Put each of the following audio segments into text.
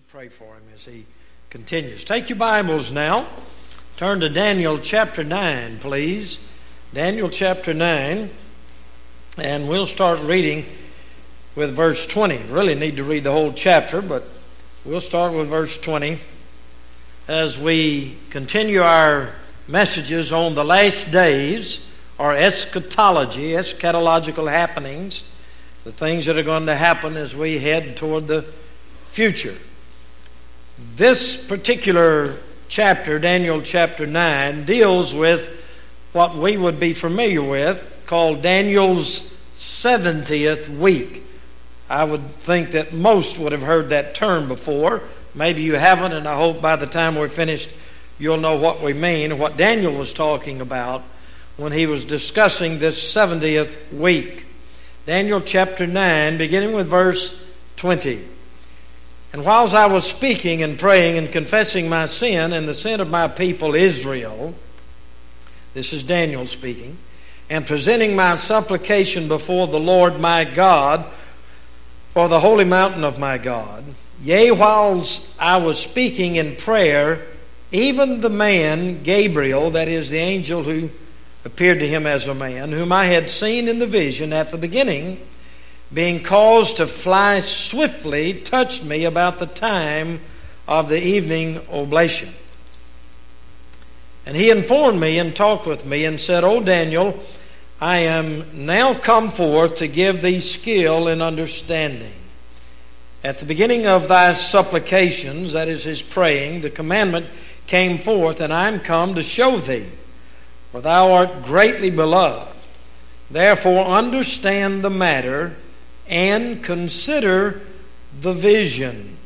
pray for him as he continues. Take your Bibles now. Turn to Daniel chapter 9, please. Daniel chapter 9. And we'll start reading with verse 20. Really need to read the whole chapter, but we'll start with verse 20 as we continue our messages on the last days, or eschatological happenings, the things that are going to happen as we head toward the future. This particular chapter, Daniel chapter 9, deals with what we would be familiar with, called Daniel's 70th week. I would think that most would have heard that term before. Maybe you haven't, and I hope by the time we're finished you'll know what we mean, what Daniel was talking about when he was discussing this 70th week. Daniel chapter 9, beginning with verse 20. And whilst I was speaking and praying and confessing my sin and the sin of my people Israel, this is Daniel speaking, and presenting my supplication before the Lord my God for the holy mountain of my God, yea, whilst I was speaking in prayer, even the man Gabriel, that is the angel who appeared to him as a man, whom I had seen in the vision at the beginning, being caused to fly swiftly, touched me about the time of the evening oblation. And he informed me and talked with me and said, O Daniel, I am now come forth to give thee skill and understanding. At the beginning of thy supplications, that is his praying, the commandment came forth, and I am come to show thee, for thou art greatly beloved. Therefore understand the matter and consider the vision.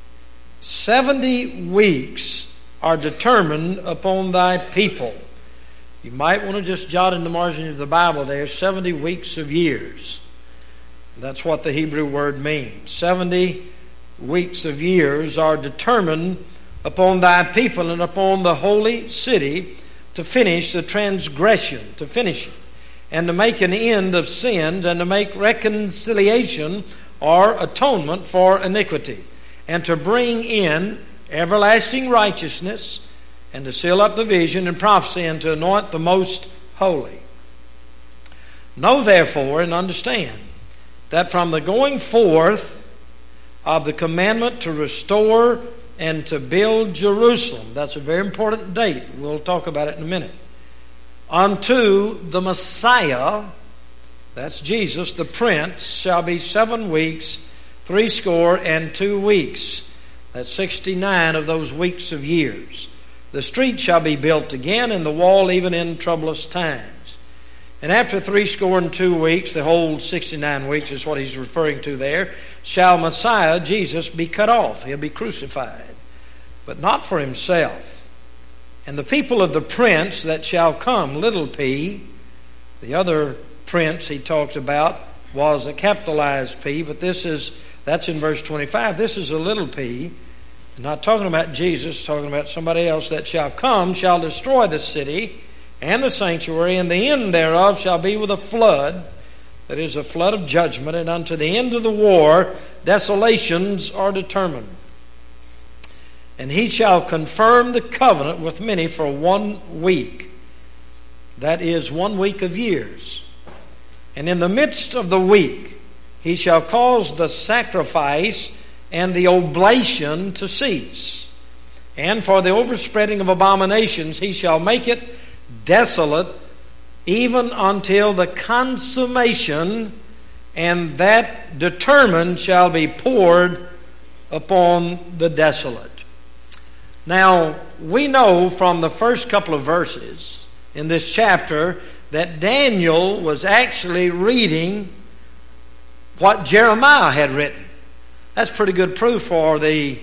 70 weeks are determined upon thy people. You might want to just jot in the margin of the Bible there, 70 weeks of years. That's what the Hebrew word means. 70 weeks of years are determined upon thy people and upon the holy city to finish the transgression, to finish it, and to make an end of sins, and to make reconciliation or atonement for iniquity, and to bring in everlasting righteousness, and to seal up the vision and prophecy, and to anoint the most holy. Know therefore and understand that from the going forth of the commandment to restore and to build Jerusalem, that's a very important date, we'll talk about it in a minute, unto the Messiah, that's Jesus, the Prince, shall be 7 weeks, 62 weeks. That's 69 of those weeks of years. The street shall be built again, and the wall even in troublous times. And after 62 weeks, the whole 69 weeks is what he's referring to there, shall Messiah, Jesus, be cut off. He'll be crucified, but not for himself. And the people of the prince that shall come, little p, the other prince he talked about was a capitalized P, but that's in verse 25. This is a little p. Not talking about Jesus, talking about somebody else that shall come, shall destroy the city and the sanctuary, and the end thereof shall be with a flood, that is a flood of judgment, and unto the end of the war desolations are determined. And he shall confirm the covenant with many for 1 week. That is 1 week of years. And in the midst of the week, he shall cause the sacrifice and the oblation to cease. And for the overspreading of abominations, he shall make it desolate, even until the consummation, and that determined shall be poured upon the desolate. Now, we know from the first couple of verses in this chapter that Daniel was actually reading what Jeremiah had written. That's pretty good proof for the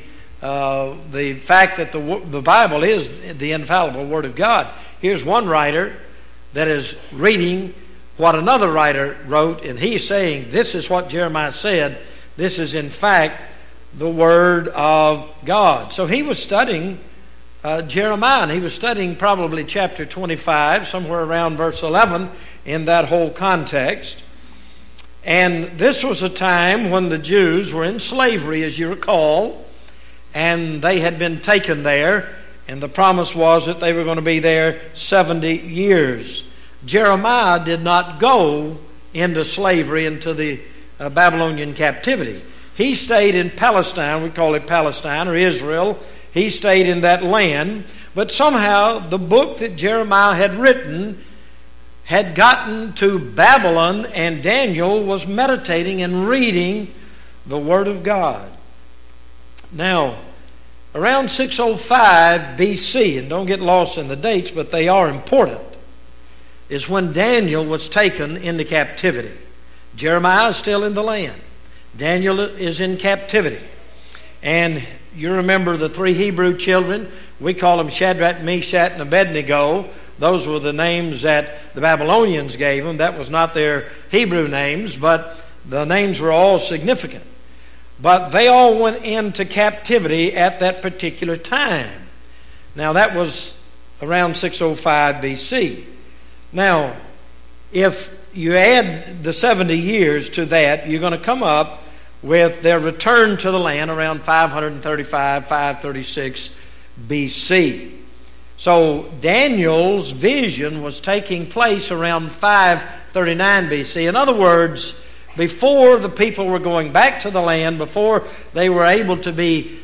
fact that the Bible is the infallible Word of God. Here's one writer that is reading what another writer wrote, and he's saying, this is what Jeremiah said. This is, in fact, the Word of God. So he was studying Jeremiah, and he was studying probably chapter 25, somewhere around verse 11, in that whole context. And this was a time when the Jews were in slavery, as you recall, and they had been taken there, and the promise was that they were going to be there 70 years. Jeremiah did not go into slavery, into the Babylonian captivity. He stayed in Palestine. We call it Palestine or Israel. He stayed in that land. But somehow the book that Jeremiah had written had gotten to Babylon, and Daniel was meditating and reading the Word of God. Now, around 605 BC, and don't get lost in the dates, but they are important, is when Daniel was taken into captivity. Jeremiah is still in the land. Daniel is in captivity. And you remember the three Hebrew children. We call them Shadrach, Meshach, and Abednego. Those were the names that the Babylonians gave them. That was not their Hebrew names, but the names were all significant. But they all went into captivity at that particular time. Now that was around 605 BC. Now, if you add the 70 years to that, you're going to come up with their return to the land around 535, 536 BC. So Daniel's vision was taking place around 539 BC. In other words, before the people were going back to the land, before they were able to be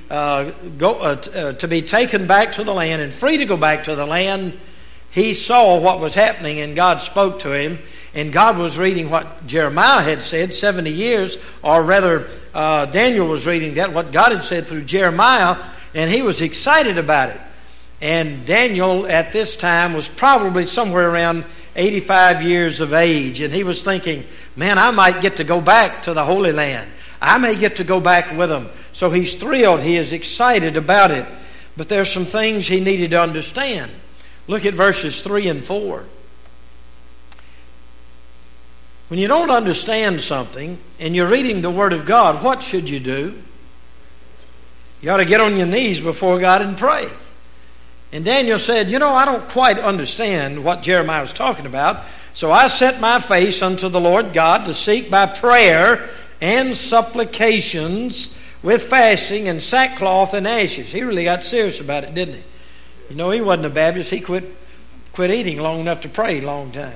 taken back to the land and free to go back to the land, he saw what was happening, and God spoke to him. And God was reading what Jeremiah had said, 70 years, or rather Daniel was reading that, what God had said through Jeremiah, and he was excited about it. And Daniel at this time was probably somewhere around 85 years of age, and he was thinking, man, I might get to go back to the Holy Land. I may get to go back with them. So he's thrilled. He is excited about it. But there's some things he needed to understand. Look at verses 3 and 4. When you don't understand something and you're reading the Word of God, what should you do? You ought to get on your knees before God and pray. And Daniel said, I don't quite understand what Jeremiah was talking about. So I set my face unto the Lord God to seek by prayer and supplications with fasting and sackcloth and ashes. He really got serious about it, didn't he? He wasn't a Baptist. He quit eating long enough to pray a long time.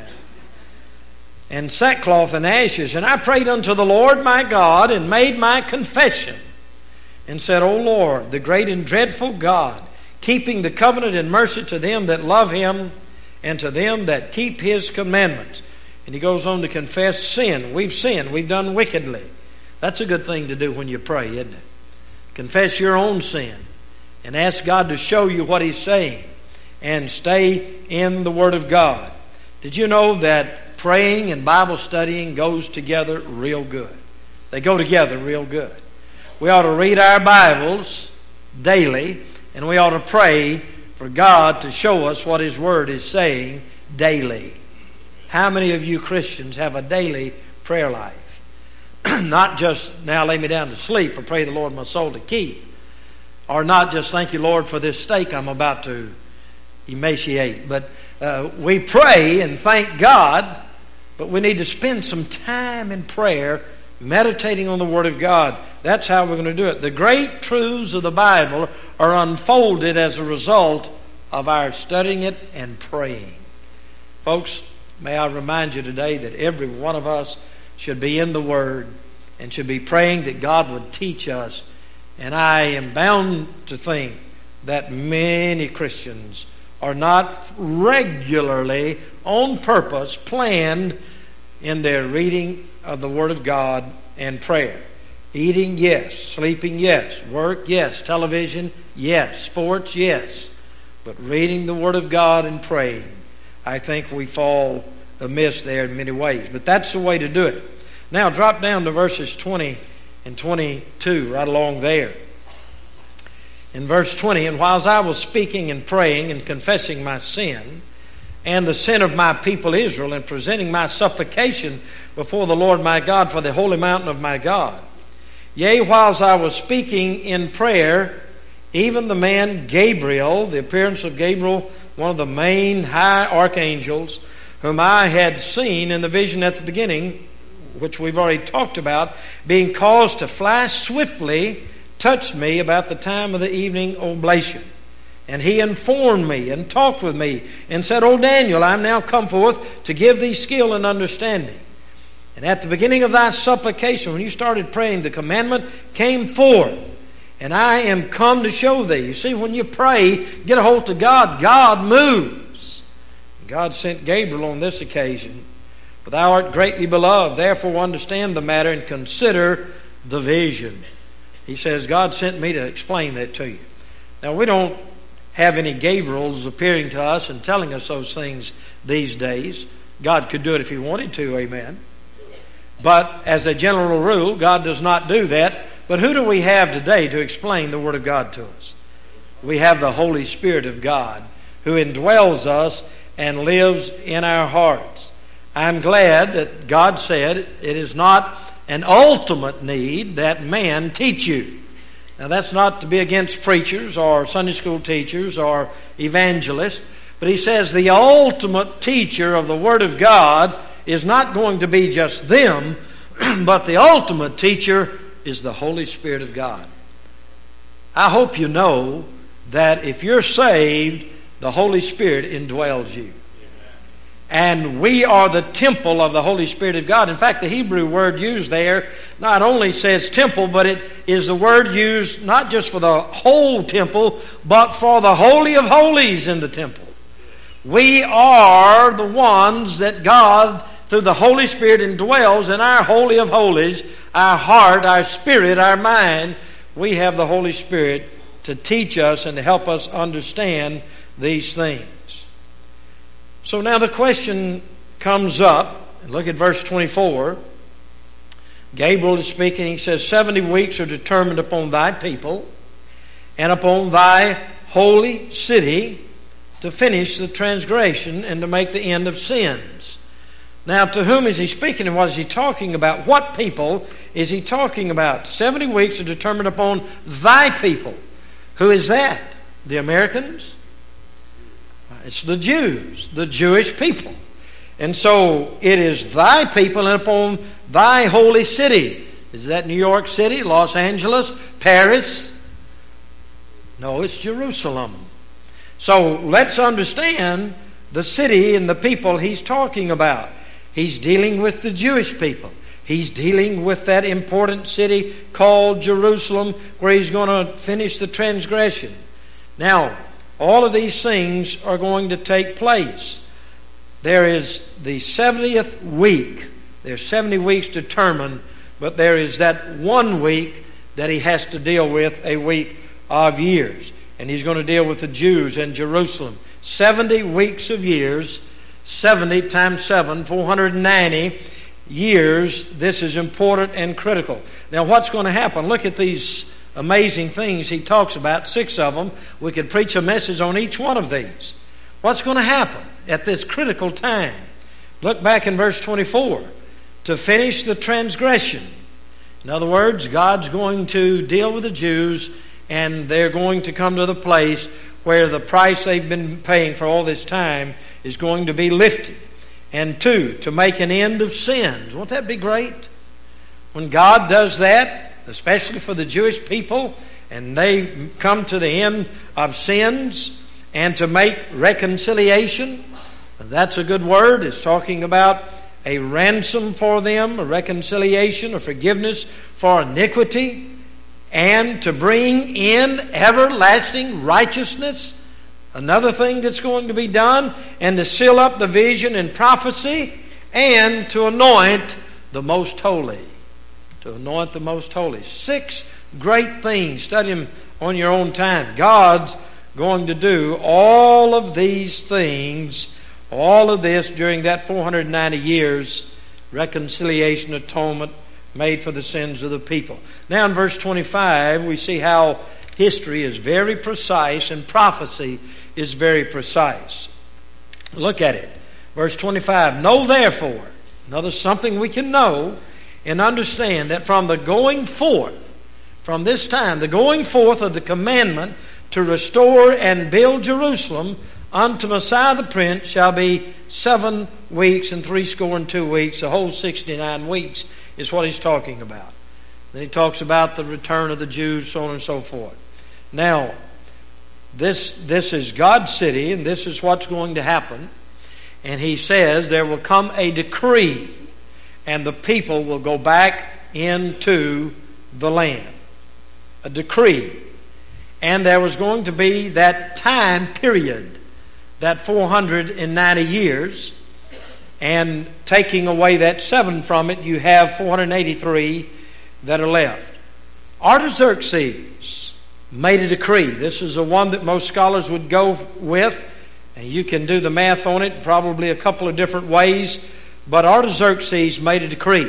And sackcloth and ashes. And I prayed unto the Lord my God and made my confession and said, O Lord, the great and dreadful God, keeping the covenant and mercy to them that love him and to them that keep his commandments. And he goes on to confess sin. We've sinned. We've done wickedly. That's a good thing to do when you pray, isn't it? Confess your own sin and ask God to show you what he's saying and stay in the Word of God. Did you know that praying and Bible studying goes together real good? They go together real good. We ought to read our Bibles daily, and we ought to pray for God to show us what his Word is saying daily. How many of you Christians have a daily prayer life? Not just, now lay me down to sleep, or pray the Lord my soul to keep. Or not just, thank you, Lord, for this steak I'm about to emaciate. But we pray and thank God, but we need to spend some time in prayer, meditating on the Word of God. That's how we're going to do it. The great truths of the Bible are unfolded as a result of our studying it and praying. Folks, may I remind you today that every one of us should be in the Word and should be praying that God would teach us. And I am bound to think that many Christians are not regularly, on purpose, planned in their reading of the Word of God and prayer. Eating, yes. Sleeping, yes. Work, yes. Television, yes. Sports, yes. But reading the Word of God and praying, I think we fall amiss there in many ways. But that's the way to do it. Now drop down to verses 20 and 22, right along there. In verse 20, and whiles I was speaking and praying and confessing my sin and the sin of my people Israel, and presenting my supplication before the Lord my God for the holy mountain of my God. Yea, whiles I was speaking in prayer, even the man Gabriel, the appearance of Gabriel, one of the main high archangels, whom I had seen in the vision at the beginning, which we've already talked about, being caused to fly swiftly touched me about the time of the evening oblation. And he informed me and talked with me and said, O Daniel, I am now come forth to give thee skill and understanding. And at the beginning of thy supplication, when you started praying, the commandment came forth. And I am come to show thee. You see, when you pray, get a hold of God, God moves. God sent Gabriel on this occasion. For thou art greatly beloved, therefore understand the matter and consider the vision. He says, God sent me to explain that to you. Now, we don't have any Gabriels appearing to us and telling us those things these days. God could do it if He wanted to, amen. But as a general rule, God does not do that. But who do we have today to explain the Word of God to us? We have the Holy Spirit of God who indwells us and lives in our hearts. I'm glad that God said it is not an ultimate need that man teach you. Now, that's not to be against preachers or Sunday school teachers or evangelists, but he says the ultimate teacher of the Word of God is not going to be just them, but the ultimate teacher is the Holy Spirit of God. I hope you know that if you're saved, the Holy Spirit indwells you. And we are the temple of the Holy Spirit of God. In fact, the Hebrew word used there not only says temple, but it is the word used not just for the whole temple, but for the Holy of Holies in the temple. We are the ones that God, through the Holy Spirit, indwells in our Holy of Holies, our heart, our spirit, our mind. We have the Holy Spirit to teach us and to help us understand these things. So now the question comes up, and look at verse 24. Gabriel is speaking. He says, 70 weeks are determined upon thy people and upon thy holy city to finish the transgression and to make the end of sins. Now, to whom is he speaking and what is he talking about? What people is he talking about? 70 weeks are determined upon thy people. Who is that? The Americans? It's the Jews, the Jewish people. And so it is thy people and upon thy holy city. Is that New York City, Los Angeles, Paris? No, it's Jerusalem. So let's understand the city and the people he's talking about. He's dealing with the Jewish people. He's dealing with that important city called Jerusalem where he's going to finish the transgression. Now, all of these things are going to take place. There is the 70th week. There's 70 weeks determined, but there is that 1 week that he has to deal with, a week of years. And he's going to deal with the Jews in Jerusalem. 70 weeks of years, 70 times 7, 490 years. This is important and critical. Now, what's going to happen? Look at these amazing things he talks about, 6 of them. We could preach a message on each one of these. What's going to happen at this critical time? Look back in verse 24. To finish the transgression. In other words, God's going to deal with the Jews, and they're going to come to the place where the price they've been paying for all this time is going to be lifted. And 2, to make an end of sins. Won't that be great? When God does that, especially for the Jewish people, and they come to the end of sins, and to make reconciliation. That's a good word. It's talking about a ransom for them, a reconciliation, a forgiveness for iniquity, and to bring in everlasting righteousness. Another thing that's going to be done, and to seal up the vision and prophecy, and to anoint the most holy. To anoint the most holy. 6 great things. Study them on your own time. God's going to do all of these things, all of this during that 490 years, reconciliation, atonement made for the sins of the people. Now in verse 25, we see how history is very precise and prophecy is very precise. Look at it. Verse 25, know therefore, now there's something we can know and understand, that from the going forth, from this time, the going forth of the commandment to restore and build Jerusalem unto Messiah the Prince shall be 7 weeks and 62 weeks. The whole 69 weeks is what he's talking about. Then he talks about the return of the Jews, so on and so forth. Now, this is God's city, and this is what's going to happen. And he says there will come a decree, and the people will go back into the land. A decree. And there was going to be that time period, that 490 years, and taking away that 7 from it, you have 483 that are left. Artaxerxes made a decree. This is the one that most scholars would go with, and you can do the math on it probably a couple of different ways, but Artaxerxes made a decree.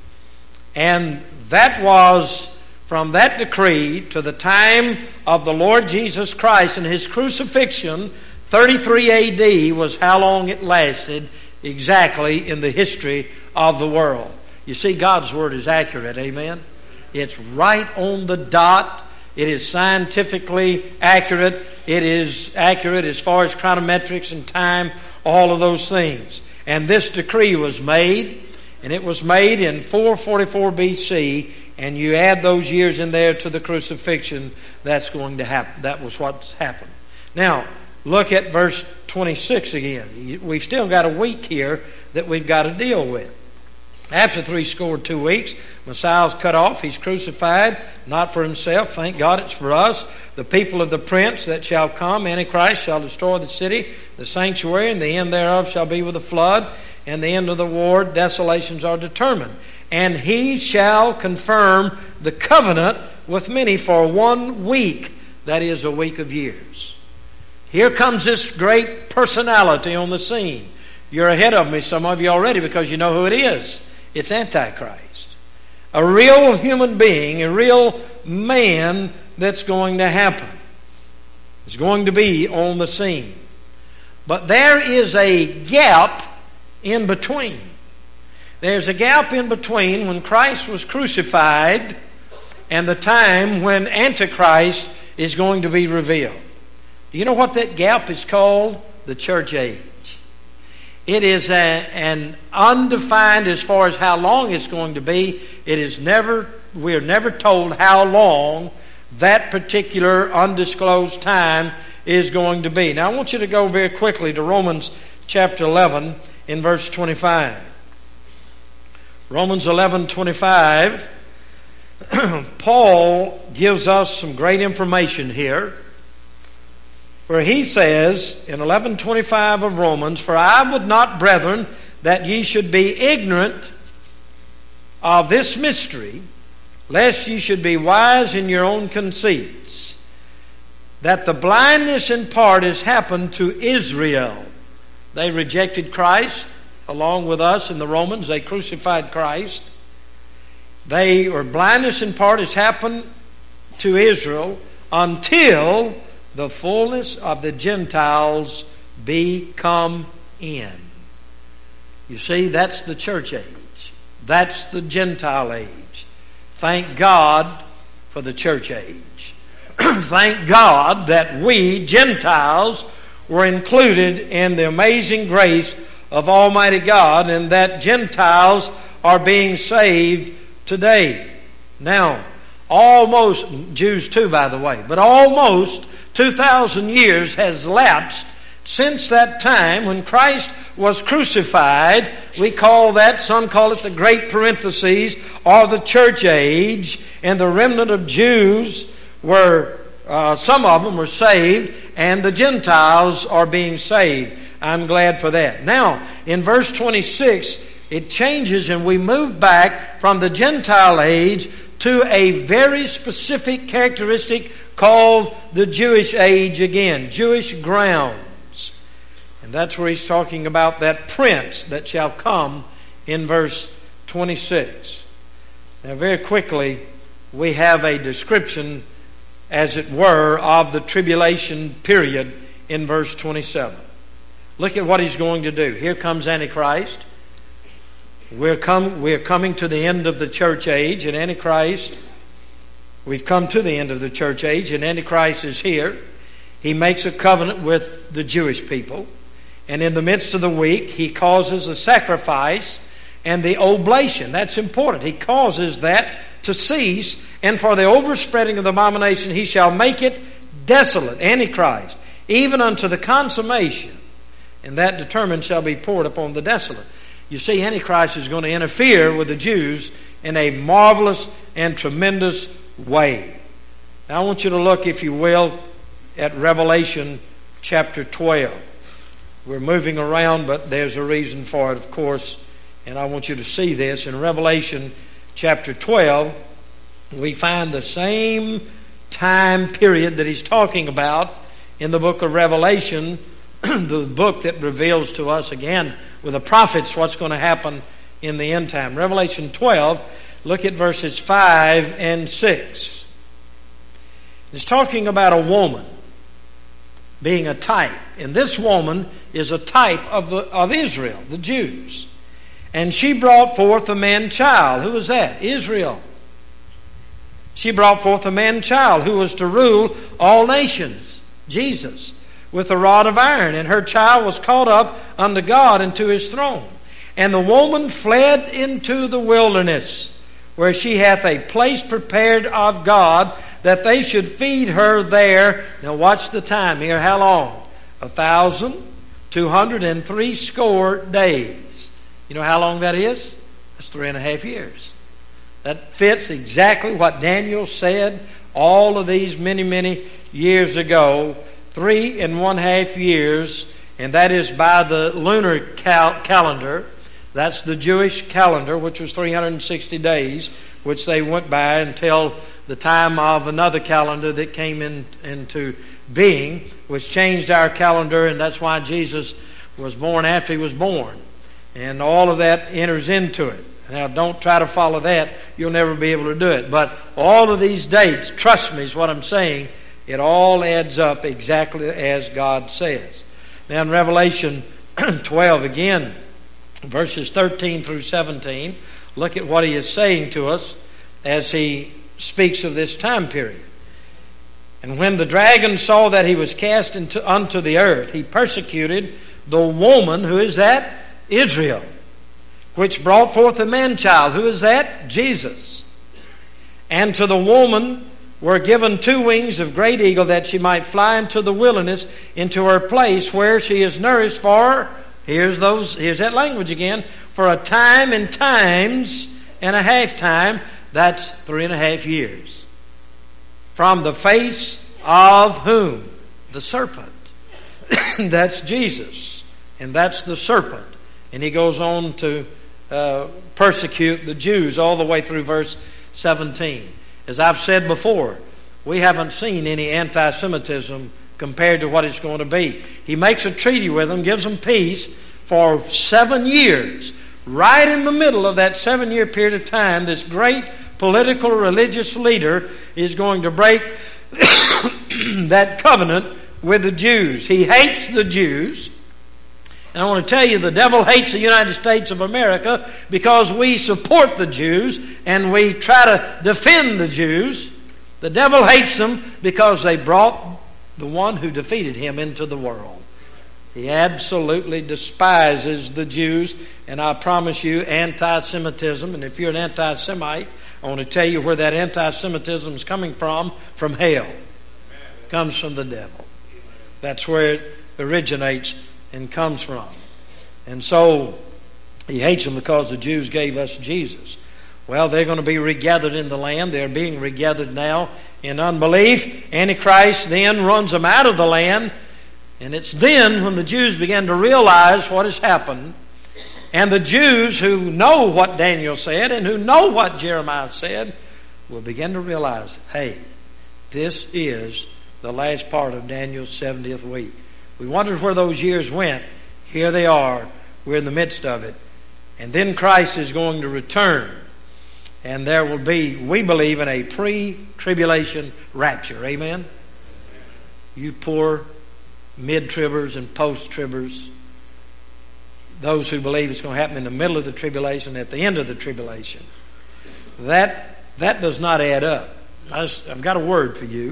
And that was from that decree to the time of the Lord Jesus Christ and His crucifixion. 33 A.D. was how long it lasted exactly in the history of the world. You see, God's Word is accurate, amen? It's right on the dot. It is scientifically accurate. It is accurate as far as chronometrics and time, all of those things. And this decree was made, and it was made in 444 B.C., and you add those years in there to the crucifixion, that's going to happen. That was what's happened. Now, look at verse 26 again. We've still got a week here that we've got to deal with. After 62 weeks, Messiah's cut off. He's crucified, not for himself. Thank God it's for us. The people of the prince that shall come, Antichrist, shall destroy the city, the sanctuary, and the end thereof shall be with a flood, and the end of the war, desolations are determined. And he shall confirm the covenant with many for 1 week. That is a week of years. Here comes this great personality on the scene. You're ahead of me, some of you already, because you know who it is. It's Antichrist. A real human being, a real man that's going to happen. Is going to be on the scene. But there is a gap in between. There's a gap in between when Christ was crucified and the time when Antichrist is going to be revealed. Do you know what that gap is called? The church age. It is an undefined as far as how long it's going to be. We're never told how long that particular undisclosed time is going to be. Now I want you to go very quickly to Romans chapter 11 in verse 25. Romans 11:25. Paul gives us some great information here, where he says in 11:25 of Romans, "For I would not, brethren, that ye should be ignorant of this mystery, lest ye should be wise in your own conceits, that the blindness in part has happened to Israel." They rejected Christ along with us in the Romans. They crucified Christ. Blindness in part has happened to Israel until the fullness of the Gentiles be come in. You see, that's the church age. That's the Gentile age. Thank God for the church age. Thank God that we, Gentiles, were included in the amazing grace of Almighty God, and that Gentiles are being saved today. Now, almost, Jews too, by the way, but almost 2,000 years has lapsed since that time when Christ was crucified. We call that, some call it the Great Parentheses, or the church age, and the remnant of Jews were, some of them were saved, and the Gentiles are being saved. I'm glad for that. Now, in verse 26, it changes and we move back from the Gentile age to a very specific characteristic called the Jewish age again, Jewish grounds. And that's where he's talking about that prince that shall come in verse 26. Now, very quickly, we have a description, as it were, of the tribulation period in verse 27. Look at what he's going to do. Here comes Antichrist. We're coming to the end of the church age, and Antichrist, we've come to the end of the church age, and Antichrist is here. He makes a covenant with the Jewish people, and in the midst of the week, he causes a sacrifice and the oblation. That's important. He causes that to cease, and for the overspreading of the abomination he shall make it desolate, Antichrist, even unto the consummation, and that determined shall be poured upon the desolate. You see, Antichrist is going to interfere with the Jews in a marvelous and tremendous way. Now I want you to look, if you will, at Revelation chapter 12. We're moving around, but there's a reason for it, of course, and I want you to see this. In Revelation chapter 12, we find the same time period that he's talking about in the book of Revelation, the book that reveals to us again with the prophets what's going to happen in the end time. Revelation 12, look at verses 5 and 6. It's talking about a woman being a type. And this woman is a type of Israel, the Jews. And she brought forth a man-child. Who was that? Israel. She brought forth a man-child who was to rule all nations, Jesus, with a rod of iron. And her child was caught up unto God and to his throne. And the woman fled into the wilderness, where she hath a place prepared of God, that they should feed her there. Now watch the time here. How long? 1,260 days. You know how long that is? That's 3.5 years. That fits exactly what Daniel said all of these many years ago. 3.5 years, and that is by the lunar calendar. That's the Jewish calendar, which was 360 days, which they went by until the time of another calendar that came into being, which changed our calendar, and that's why Jesus was born after he was born. And all of that enters into it. Now, don't try to follow that. You'll never be able to do it. But all of these dates, trust me, is what I'm saying, it all adds up exactly as God says. Now, in Revelation 12, again, verses 13 through 17, look at what he is saying to us as he speaks of this time period. And when the dragon saw that he was cast unto the earth, he persecuted the woman, who is that? Israel, which brought forth a man-child. Who is that? Jesus. And to the woman were given 2 wings of great eagle, that she might fly into the wilderness, into her place where she is nourished for, here's that language again, for a time and times and a half time. That's 3.5 years. From the face of whom? The serpent. That's Jesus. And that's the serpent. And he goes on to persecute the Jews all the way through verse 17. As I've said before, we haven't seen any anti-Semitism compared to what it's going to be. He makes a treaty with them, gives them peace for 7 years. Right in the middle of that 7-year period of time, this great political religious leader is going to break that covenant with the Jews. He hates the Jews. And I want to tell you, the devil hates the United States of America because we support the Jews and we try to defend the Jews. The devil hates them because they brought the one who defeated him into the world. He absolutely despises the Jews, and I promise you, anti-Semitism, and if you're an anti-Semite, I want to tell you where that anti-Semitism is coming from hell. It comes from the devil. That's where it originates and comes from. And so he hates them because the Jews gave us Jesus. Well, they're going to be regathered in the land. They're being regathered now in unbelief. Antichrist then runs them out of the land. And it's then when the Jews begin to realize what has happened. And the Jews who know what Daniel said and who know what Jeremiah said will begin to realize, hey, this is the last part of Daniel's 70th week. We wondered where those years went. Here they are. We're in the midst of it. And then Christ is going to return. And there will be, we believe, in a pre-tribulation rapture. Amen? You poor mid-tribbers and post-tribbers, those who believe it's going to happen in the middle of the tribulation, at the end of the tribulation. That does not add up. I've got a word for you.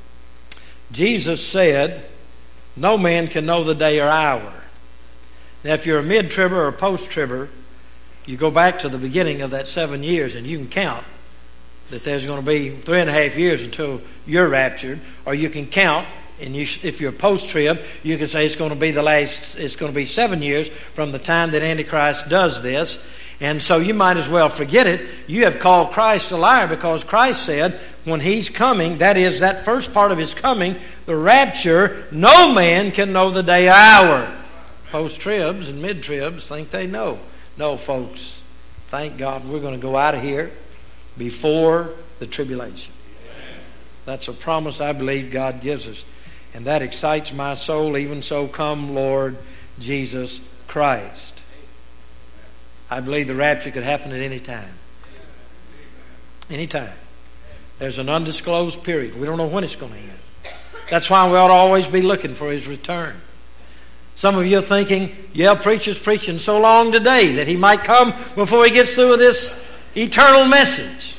Jesus said, no man can know the day or hour. Now, if you're a mid-tribber or a post-tribber, you go back to the beginning of that 7 years and you can count that there's going to be 3.5 years until you're raptured, or you can count, and if you're post-trib, you can say it's going to be 7 years from the time that Antichrist does this. And so you might as well forget it. You have called Christ a liar, because Christ said when He's coming, that is, that first part of His coming, the rapture, no man can know the day or hour. Post-tribs and mid-tribs think they know. No, folks, thank God we're going to go out of here before the tribulation. That's a promise I believe God gives us. And that excites my soul. Even so, come Lord Jesus Christ. I believe the rapture could happen at any time. Any time. There's an undisclosed period. We don't know when it's going to end. That's why we ought to always be looking for His return. Some of you are thinking, yeah, preacher's preaching so long today that he might come before he gets through with this eternal message.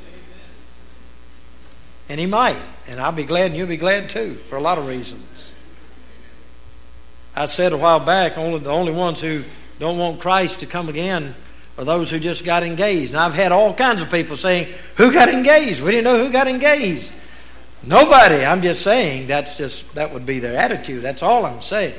And he might. And I'll be glad and you'll be glad too, for a lot of reasons. I said a while back, the only ones who don't want Christ to come again are those who just got engaged. And I've had all kinds of people saying, who got engaged? We didn't know who got engaged. Nobody. I'm just saying that would be their attitude. That's all I'm saying.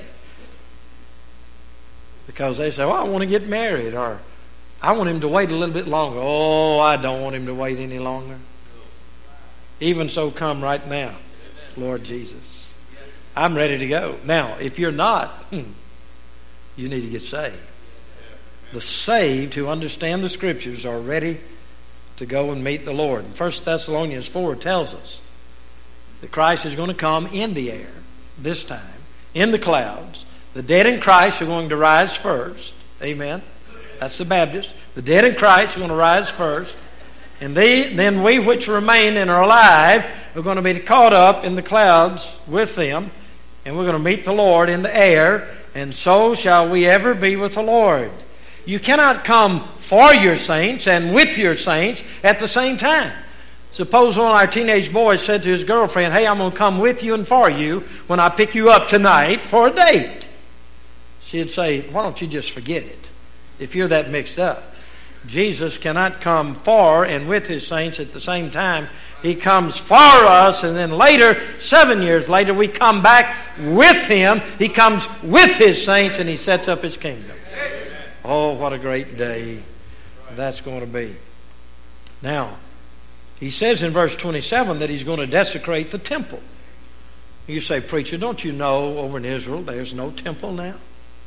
Because they say, well, I want to get married, or I want him to wait a little bit longer. Oh, I don't want him to wait any longer. Even so, come right now, Lord Jesus. I'm ready to go. Now, if you're not, you need to get saved. The saved who understand the Scriptures are ready to go and meet the Lord. 1 Thessalonians 4 tells us that Christ is going to come in the air this time, in the clouds. The dead in Christ are going to rise first. Amen. That's the Baptist. The dead in Christ are going to rise first. And then we which remain and are alive are going to be caught up in the clouds with them. And we're going to meet the Lord in the air. And so shall we ever be with the Lord. You cannot come for your saints and with your saints at the same time. Suppose one of our teenage boys said to his girlfriend, hey, I'm going to come with you and for you when I pick you up tonight for a date. She'd say, why don't you just forget it if you're that mixed up? Jesus cannot come for and with His saints at the same time. He comes for us, and then later, 7 years later, we come back with Him. He comes with His saints, and He sets up His kingdom. Oh, what a great day that's going to be. Now, He says in verse 27 that He's going to desecrate the temple. You say, preacher, don't you know over in Israel there's no temple now?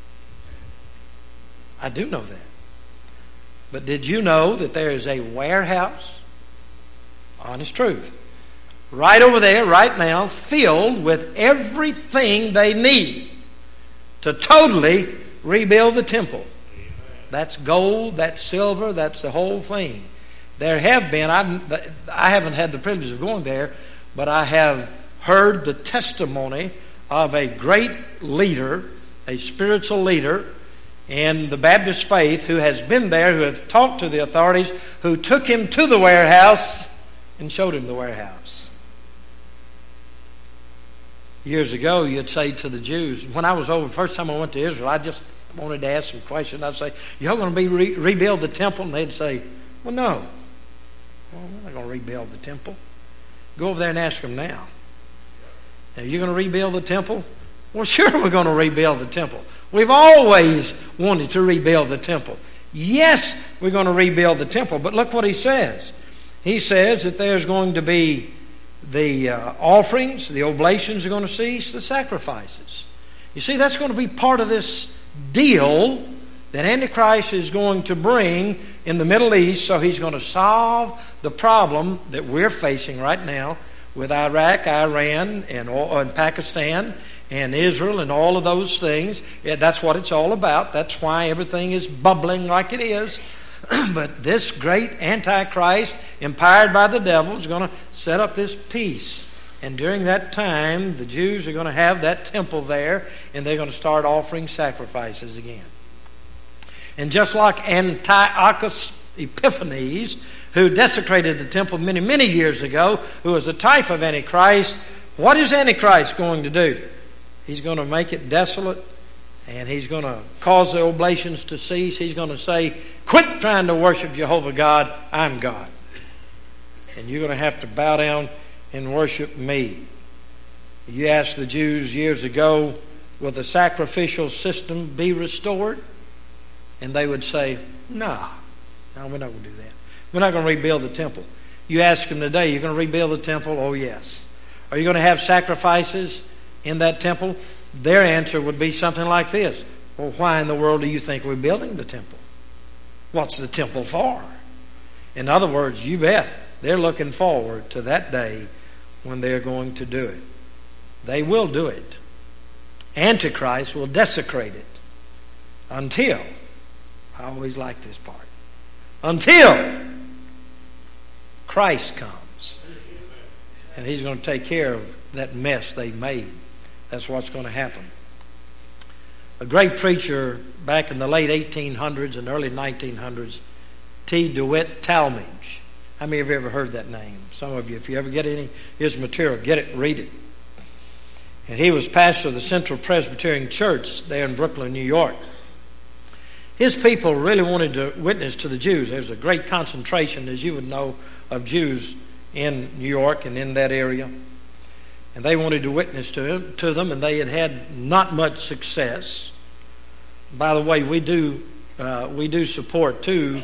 I do know that. But did you know that there is a warehouse? Honest truth. Right over there, right now, filled with everything they need to totally rebuild the temple. That's gold, that's silver, that's the whole thing. There have been, I haven't had the privilege of going there, but I have heard the testimony of a great leader, a spiritual leader in the Baptist faith who has been there, who have talked to the authorities, who took him to the warehouse and showed him the warehouse. Years ago, you'd say to the Jews, when I was over, the first time I went to Israel, I just wanted to ask some questions. I'd say, y'all going to rebuild the temple? And they'd say, well, no. Well, we're not going to rebuild the temple. Go over there and ask them now. Are you going to rebuild the temple? Well, sure we're going to rebuild the temple. We've always wanted to rebuild the temple. Yes, we're going to rebuild the temple. But look what he says. He says that there's going to be the offerings, the oblations are going to cease, the sacrifices. You see, that's going to be part of this deal that Antichrist is going to bring in the Middle East. So he's going to solve the problem that we're facing right now with Iraq, Iran, and Pakistan, and Israel, and all of those things. Yeah, that's what it's all about. That's why everything is bubbling like it is. But this great Antichrist, empowered by the devil, is going to set up this peace. And during that time, the Jews are going to have that temple there, and they're going to start offering sacrifices again. And just like Antiochus Epiphanes, who desecrated the temple many, many years ago, who was a type of Antichrist, what is Antichrist going to do? He's going to make it desolate, and he's going to cause the oblations to cease. He's going to say, quit trying to worship Jehovah God, I'm God. and you're going to have to bow down and worship me. You asked the Jews years ago, will the sacrificial system be restored? And they would say, no, we're not going to do that. We're not going to rebuild the temple. You ask them today, you're going to rebuild the temple? Oh, yes. Are you going to have sacrifices in that temple? Their answer would be something like this. Well, why in the world do you think we're building the temple? What's the temple for? In other words, you bet they're looking forward to that day when they're going to do it. They will do it. Antichrist will desecrate it until, I always like this part, until Christ comes. And He's going to take care of that mess they made. That's what's going to happen. A great preacher back in the late 1800s and early 1900s, T. DeWitt Talmage. How many of you ever heard that name? Some of you, if you ever get any his material, get it, read it. And he was pastor of the Central Presbyterian Church there in Brooklyn, New York. His people really wanted to witness to the Jews. There's a great concentration, as you would know, of Jews in New York and in that area. And they wanted to witness to them, and they had had not much success. By the way, we do support two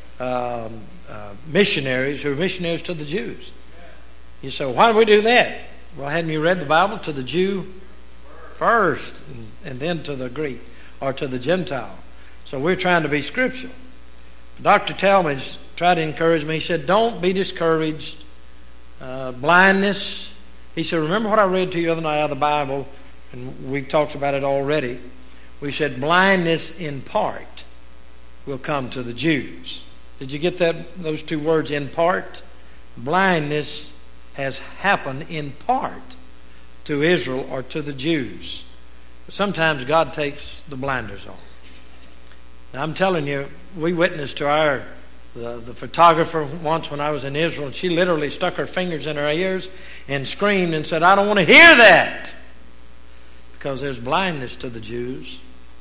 missionaries who are missionaries to the Jews. You say, why do we do that? Well, hadn't you read the Bible? To the Jew first, and then to the Greek, or to the Gentile. So we're trying to be scriptural. Dr. Talmage tried to encourage me. He said, don't be discouraged. Blindness. He said, remember what I read to you the other night out of the Bible, and we've talked about it already. We said blindness in part will come to the Jews. Did you get those two words, in part? Blindness has happened in part to Israel or to the Jews. But sometimes God takes the blinders off. Now I'm telling you, we witnessed to the photographer once when I was in Israel, and she literally stuck her fingers in her ears and screamed and said, I don't want to hear that, because there's blindness to the Jews.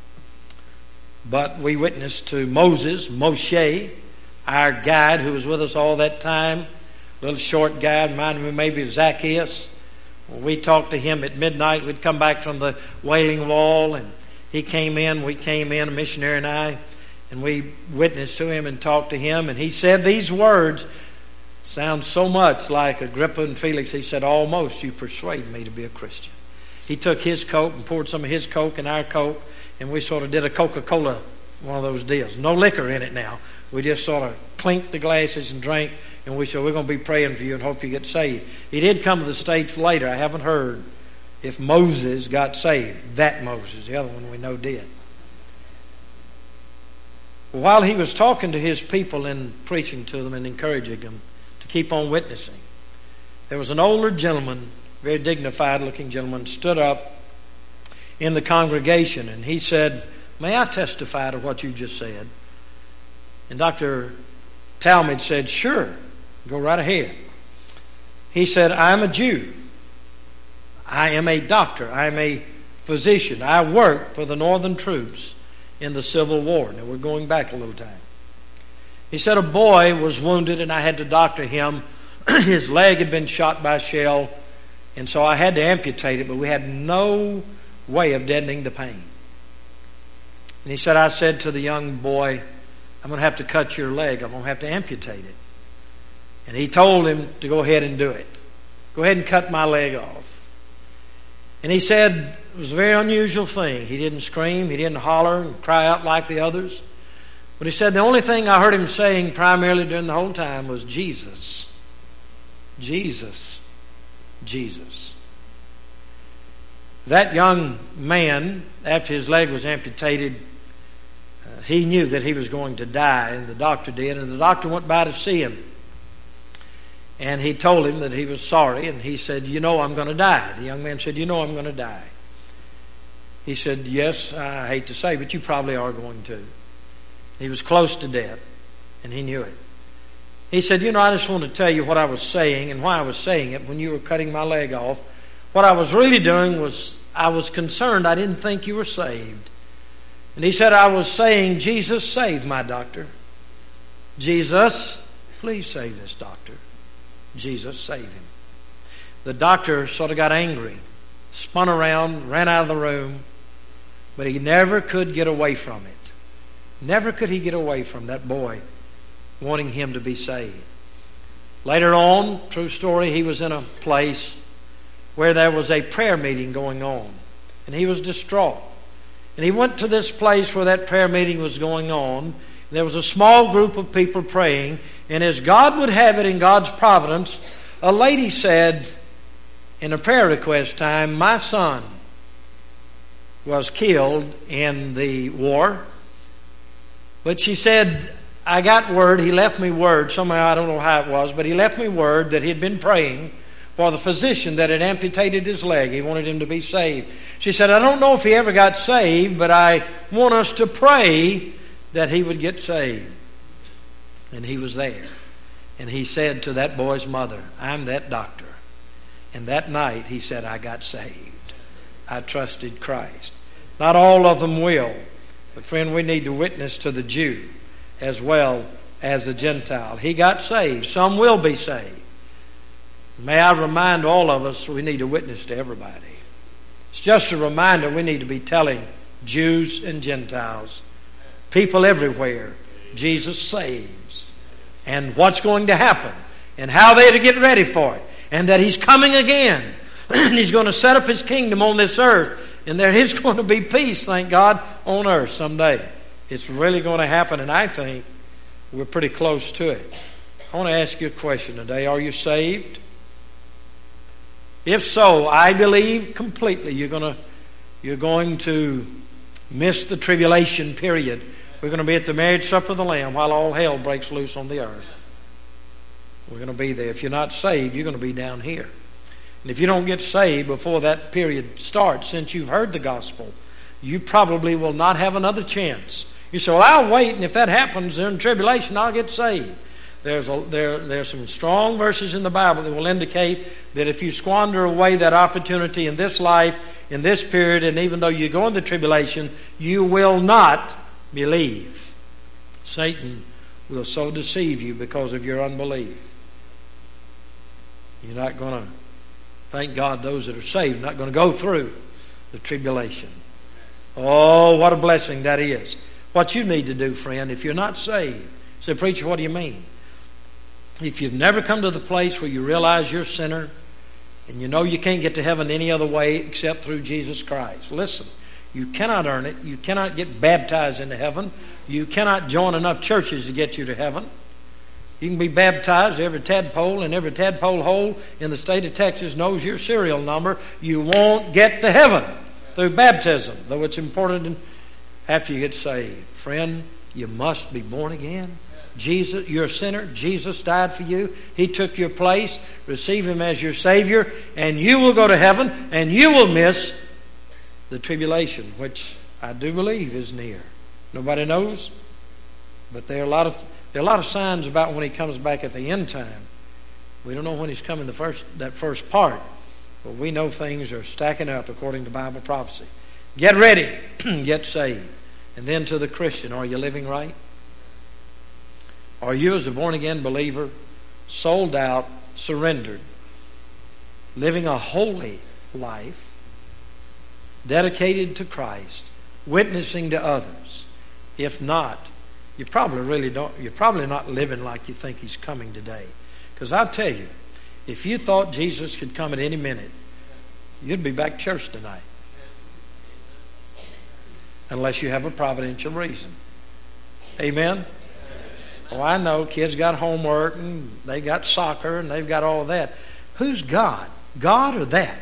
But we witnessed to Moshe, our guide who was with us all that time, little short guy, reminded me maybe of Zacchaeus. When we talked to him at midnight, we'd come back from the Wailing Wall, and we came in, a missionary and I, and we witnessed to him and talked to him, and he said these words, sound so much like Agrippa and Felix. He said, almost you persuade me to be a Christian. He took his Coke and poured some of his Coke in our Coke, and we sort of did a Coca-Cola, one of those deals. No liquor in it now. We just sort of clinked the glasses and drank, and we said, we're going to be praying for you and hope you get saved. He did come to the States later. I haven't heard if Moses got saved. That Moses, the other one we know did. While he was talking to his people and preaching to them and encouraging them to keep on witnessing, there was an older gentleman, very dignified looking gentleman, stood up in the congregation, and he said, may I testify to what you just said? And Dr. Talmage said, sure, go right ahead. He said, I'm a Jew. I am a doctor. I am a physician. I work for the Northern troops in the Civil War. Now we're going back a little time. He said a boy was wounded and I had to doctor him. His leg had been shot by a shell, and so I had to amputate it, but we had no way of deadening the pain. And he said, I said to the young boy, I'm going to have to cut your leg. I'm going to have to amputate it. And he told him to go ahead and do it. Go ahead and cut my leg off. And he said it was a very unusual thing. He didn't scream. He didn't holler and cry out like the others. But he said the only thing I heard him saying primarily during the whole time was Jesus. Jesus. Jesus. That young man, after his leg was amputated, he knew that he was going to die, and the doctor did, and the doctor went by to see him. And he told him that he was sorry, and he said, you know I'm going to die. The young man said, you know I'm going to die. He said, yes, I hate to say, but you probably are going to. He was close to death, and he knew it. He said, you know, I just want to tell you what I was saying and why I was saying it when you were cutting my leg off. What I was really doing was I was concerned. I didn't think you were saved. And he said, I was saying, Jesus, save my doctor. Jesus, please save this doctor. Jesus saved him. The doctor sort of got angry, spun around, ran out of the room, but he never could get away from it. Never could he get away from that boy wanting him to be saved. Later on, true story, he was in a place where there was a prayer meeting going on, and he was distraught. And he went to this place where that prayer meeting was going on. There was a small group of people praying, and as God would have it in God's providence, a lady said in a prayer request time, "My son was killed in the war." But she said, "I got word, he left me word," somehow I don't know how it was, but he left me word that he had been praying for the physician that had amputated his leg. He wanted him to be saved. She said, "I don't know if he ever got saved, but I want us to pray that he would get saved." And he was there. And he said to that boy's mother, "I'm that doctor." And that night he said, "I got saved. I trusted Christ." Not all of them will. But friend, we need to witness to the Jew as well as the Gentile. He got saved. Some will be saved. May I remind all of us, we need to witness to everybody. It's just a reminder we need to be telling Jews and Gentiles, people everywhere, Jesus saves, and what's going to happen, and how they're to get ready for it, and that He's coming again, and He's going to set up His kingdom on this earth, and there is going to be peace, thank God, on earth someday. It's really going to happen, and I think we're pretty close to it. I want to ask you a question today. Are you saved? If so, I believe completely you're going to miss the tribulation period. We're going to be at the marriage supper of the Lamb while all hell breaks loose on the earth. We're going to be there. If you're not saved, you're going to be down here. And if you don't get saved before that period starts, since you've heard the gospel, you probably will not have another chance. You say, "Well, I'll wait, and if that happens during tribulation, I'll get saved." There's some strong verses in the Bible that will indicate that if you squander away that opportunity in this life, in this period, and even though you go into tribulation, you will not believe. Satan will so deceive you because of your unbelief. You're not going to, thank God, those that are saved, not going to go through the tribulation. Oh, what a blessing that is. What you need to do, friend, if you're not saved, say, "Preacher, what do you mean?" If you've never come to the place where you realize you're a sinner and you know you can't get to heaven any other way except through Jesus Christ, listen, you cannot earn it. You cannot get baptized into heaven. You cannot join enough churches to get you to heaven. You can be baptized. Every tadpole and every tadpole hole in the state of Texas knows your serial number. You won't get to heaven through baptism, though it's important after you get saved. Friend, you must be born again. Jesus, you're a sinner. Jesus died for you. He took your place. Receive Him as your Savior, and you will go to heaven, and you will miss the tribulation, which I do believe is near. Nobody knows, but there are a lot of signs about when He comes back at the end time. We don't know when He's coming that first part, but we know things are stacking up according to Bible prophecy. Get ready, get saved. And then to the Christian, are you living right? Are you, as a born-again believer, sold out, surrendered, living a holy life, dedicated to Christ, witnessing to others? If not, you're probably not living like you think He's coming today. Because I'll tell you, if you thought Jesus could come at any minute, you'd be back to church tonight. Unless you have a providential reason. Amen? Oh, I know kids got homework and they got soccer and they've got all that. Who's God? God or that?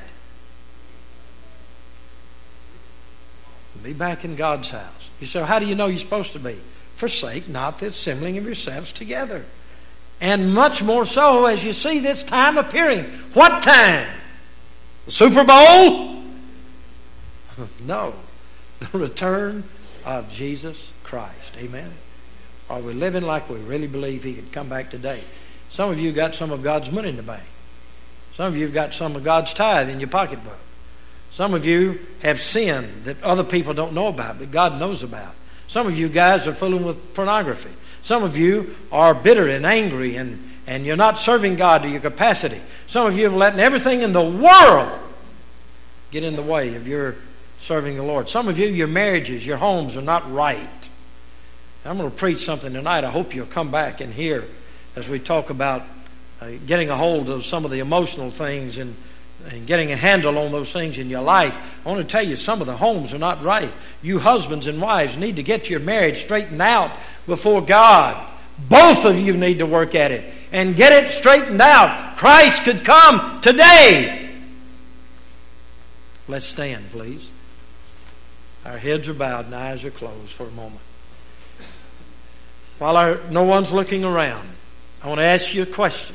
Be back in God's house. You say, how do you know you're supposed to be? Forsake not the assembling of yourselves together. And much more so as you see this time appearing. What time? The Super Bowl? No. The return of Jesus Christ. Amen. Are we living like we really believe He could come back today? Some of you got some of God's money in the bank. Some of you have got some of God's tithe in your pocketbook. Some of you have sinned that other people don't know about, but God knows about. Some of you guys are fooling with pornography. Some of you are bitter and angry and and you're not serving God to your capacity. Some of you have let everything in the world get in the way of your serving the Lord. Some of you, your marriages, your homes are not right. I'm going to preach something tonight. I hope you'll come back and hear as we talk about getting a hold of some of the emotional things and getting a handle on those things in your life. I want to tell you, some of the homes are not right. You husbands and wives need to get your marriage straightened out before God. Both of you need to work at it and get it straightened out. Christ could come today. Let's stand, please. Our heads are bowed and eyes are closed for a moment. While no one's looking around, I want to ask you a question.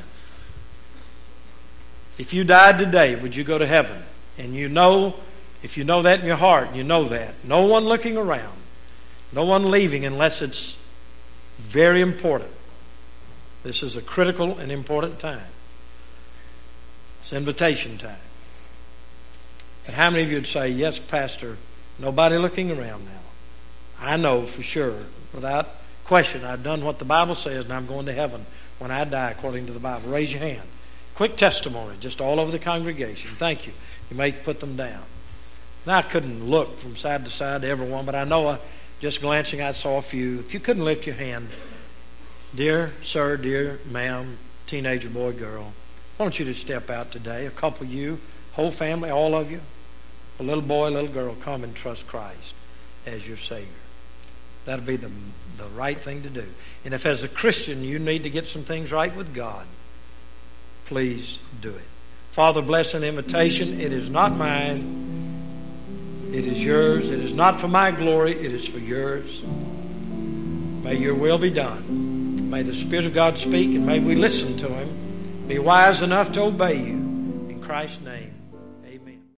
If you died today, would you go to heaven? And you know, if you know that in your heart, you know that. No one looking around. No one leaving unless it's very important. This is a critical and important time. It's invitation time. But how many of you would say, yes, Pastor, nobody looking around now? I know for sure, without question, I've done what the Bible says and I'm going to heaven when I die according to the Bible. Raise your hand. Quick testimony, just all over the congregation. Thank you. You may put them down. Now, I couldn't look from side to side to everyone, but I know just glancing, I saw a few. If you couldn't lift your hand, dear sir, dear ma'am, teenager, boy, girl, I want you to step out today. A couple of you, whole family, all of you, a little boy, little girl, come and trust Christ as your Savior. That'll be the right thing to do. And if as a Christian you need to get some things right with God, please do it. Father, bless an invitation. It is not mine. It is yours. It is not for my glory. It is for yours. May your will be done. May the Spirit of God speak, and may we listen to Him. Be wise enough to obey you. In Christ's name.